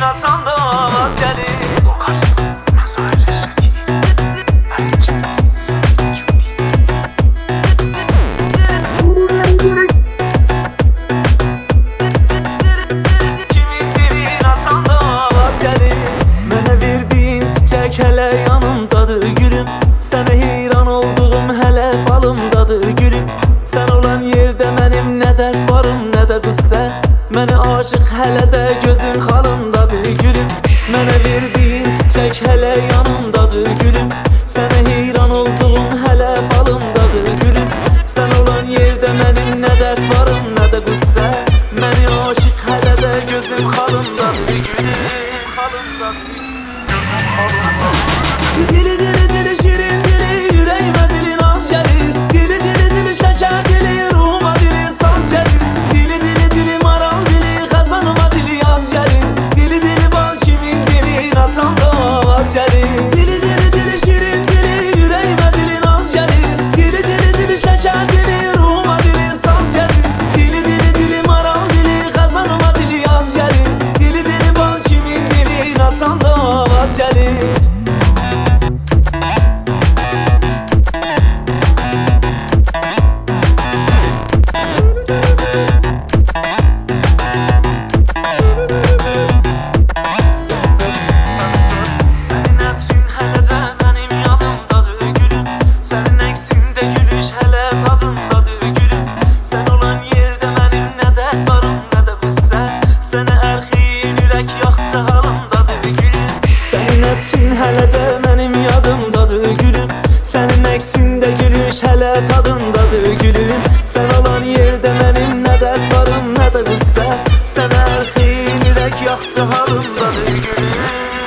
atan da vaz gelir. Vokalist Mazhar Reşati, arrangement Said Cudi. Kimin dilin atan da vaz gelir. Mənə verdiyin çiçək hələ yanımdadır gülüm. Sənə heyran olduğum hələ falımdadır gülüm. Sən olan yerdə mənim nə dərd varım, nə də qüssə. Mənə aşıq hələ də gözün xalındadır gülüm. Mənə verdiyin çiçək hələ yanımdadır gülüm. Sənə heyran olduğum hələ falımdadır gülüm. Sən olan yerdə mənim nə dərd varım, nə də qüssə. Məni aşıq hələ də gözün xalındadır gülüm. Dili dili dili şirin dili, yüreğime dili naz gelir. Dili dili dili şeker dili, ruhuma dili saz gelir. Dili dili dili maral dili, kazanıma dili yaz gelir. Dili dili bal kimin dili, atan da vaz gelir. Dili dili dili şirin dili, yüreğime dili naz gelir. Dili dili dili şeker dili, ruhuma dili saz gelir. Dili dili dili maral dili, kazanıma dili yaz gelir. Dili dili bal kimin dili, atan da vaz gelir. Sənin ətrin hələ də mənim yadımdadır gülüm. Sənin əksində gülüş hələ tadındadır gülüm. Sən olan yerdə mənim nə dərd varım, nə də qüssə. Sənə ərxin ürək yaxçı halındadır gülüm. Sənin ətrin hələ də mənim yadımdadır gülüm. Sənin əksində gülüş hələ tadındadır gülüm. Sən olan yerdə mənim nə dərd varım, nə də qüssə. Sənə ərxin ürək yaxçı halındadır gülüm.